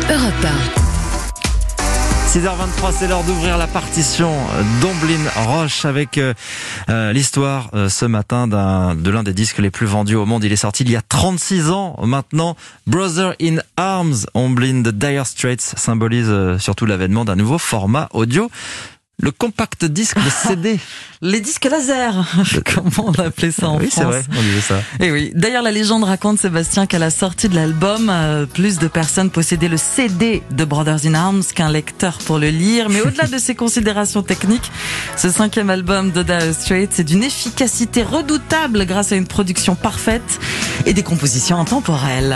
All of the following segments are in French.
Europe 6h23, c'est l'heure d'ouvrir la partition d'Omblin Roche avec l'histoire ce matin de l'un des disques les plus vendus au monde. Il est sorti il y a 36 ans maintenant. Brother in Arms, Omblin de Dire Straits symbolise surtout l'avènement d'un nouveau format audio. Le compact disque, le CD. Les disques laser, comment on appelait ça en France. Oui, c'est vrai, on disait ça. Et oui. D'ailleurs, la légende raconte, Sébastien, qu'à la sortie de l'album, plus de personnes possédaient le CD de Brothers in Arms qu'un lecteur pour le lire. Mais au-delà de ces considérations techniques, ce 5e album de Dire Straits est d'une efficacité redoutable grâce à une production parfaite et des compositions intemporelles.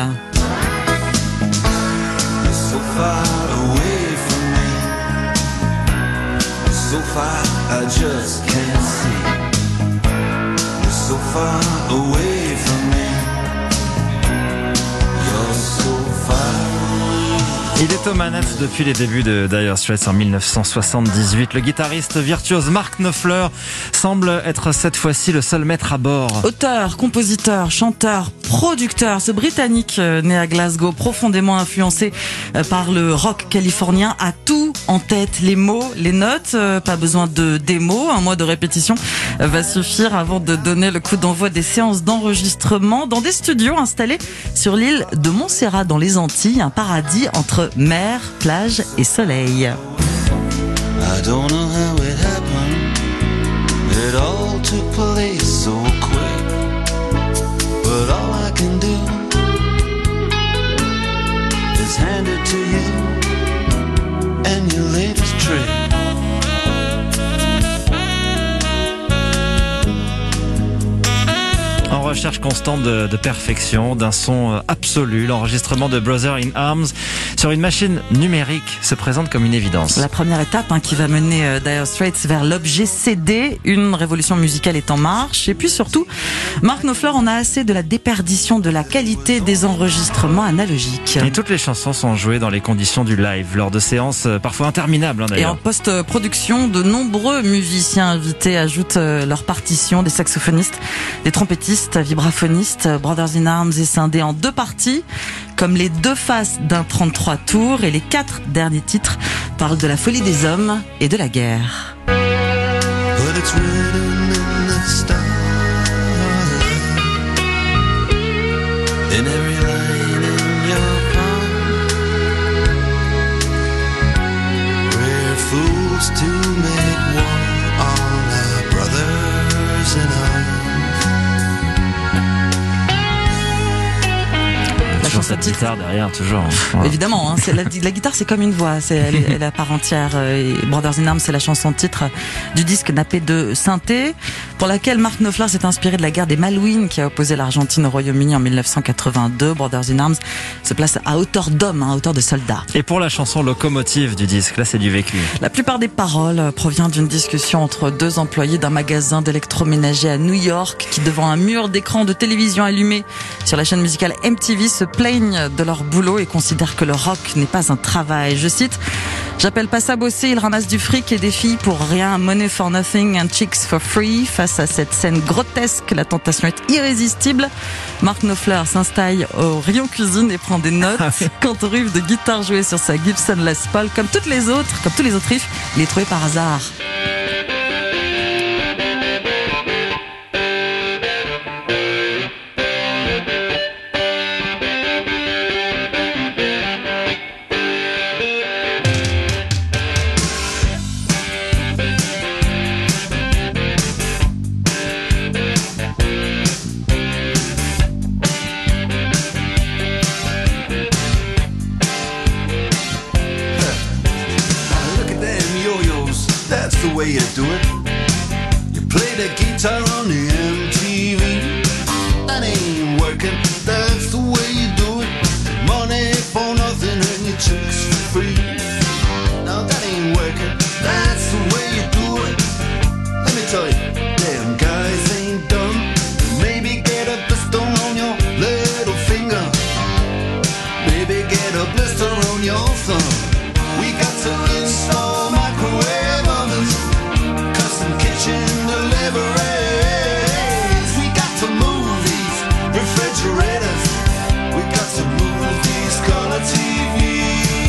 So far, I just can't see. You're so far away from me. You're so far. Il est aux manettes depuis les débuts de Dire Straits en 1978. Le guitariste virtuose Mark Knopfler semble être cette fois-ci le seul maître à bord. Auteur, compositeur, chanteur, producteur, ce Britannique né à Glasgow, profondément influencé par le rock californien, a tout en tête. Les mots, les notes, pas besoin de démos, un mois de répétition va suffire avant de donner le coup d'envoi des séances d'enregistrement dans des studios installés sur l'île de Montserrat dans les Antilles, un paradis entre mer, plage et soleil. I don't know how it happened. It all took place so quick. But all I can do is hand it to you and your latest trick. En recherche constante de perfection, d'un son absolu, l'enregistrement de Brother in Arms sur une machine numérique se présente comme une évidence. La première étape qui va mener Dire Straits vers l'objet CD, une révolution musicale est en marche. Et puis surtout, Mark Knopfler en a assez de la déperdition de la qualité des enregistrements analogiques. Et toutes les chansons sont jouées dans les conditions du live, lors de séances parfois interminables Et en d'ailleurs. post-production, de nombreux musiciens invités ajoutent leurs partitions, des saxophonistes, des trompettistes, vibraphonistes. Brothers in Arms est scindé en 2 parties, comme les 2 faces d'un 33 tours, et les 4 derniers titres parlent de la folie des hommes et de la guerre. But it's written in the stars, in every line in your palm. We're fools to make war on our brothers in arms. Cette guitare derrière toujours. Voilà. Évidemment, c'est la guitare, c'est comme une voix, elle est à part entière. Et Brothers in Arms, c'est la chanson titre du disque nappé de synthé, pour laquelle Mark Knopfler s'est inspiré de la guerre des Malouines qui a opposé l'Argentine au Royaume-Uni en 1982. Brothers in Arms se place à hauteur d'homme, à hauteur de soldats. Et pour la chanson locomotive du disque, là c'est du vécu. La plupart des paroles proviennent d'une discussion entre 2 employés d'un magasin d'électroménager à New York qui, devant un mur d'écran de télévision allumé sur la chaîne musicale MTV, se plaignent de leur boulot et considèrent que le rock n'est pas un travail. Je cite: j'appelle pas ça bosser, ils ramassent du fric et des filles pour rien, money for nothing and chicks for free. Face à cette scène grotesque, la tentation est irrésistible. Mark Knopfler s'installe au rayon cuisine et prend des notes. Quant au riff de guitare joué sur sa Gibson Les Paul, comme tous les autres riffs, il est trouvé par hasard. That's the way you do it. You play the guitar on the MTV. That ain't working. That's the way you do it. Money for nothing and your chicks for free. Now that ain't working. That's the way you do it. Let me tell you, damn guys ain't dumb. Maybe get a blister on your little finger. Maybe get a blister on your thumb. We got to install microwave ovens, custom kitchen deliveries. We got to move these refrigerators. We got to move these color TVs.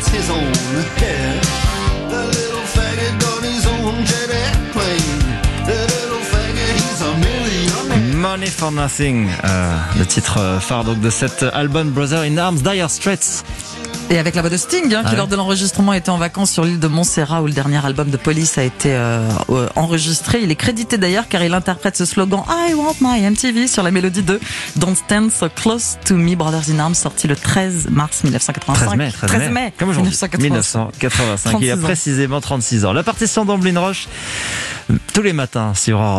that's his own hair. The little faggot got his own jet airplane. The little faggot, he's a millionaire. Money for Nothing, le titre phare donc de cet album Brother in Arms, Dire Straits. Et avec la voix de Sting, qui ouais. lors de l'enregistrement était en vacances sur l'île de Montserrat où le dernier album de Police a été enregistré. Il est crédité d'ailleurs car il interprète ce slogan I want my MTV sur la mélodie de Don't Stand So Close to Me, Brothers in Arms, sorti le 13 mars 1985. 13 mai. Comme aujourd'hui. 1985. 1985. Il y a précisément 36 ans. La partition d'Amblin Roche, tous les matins sur Europe.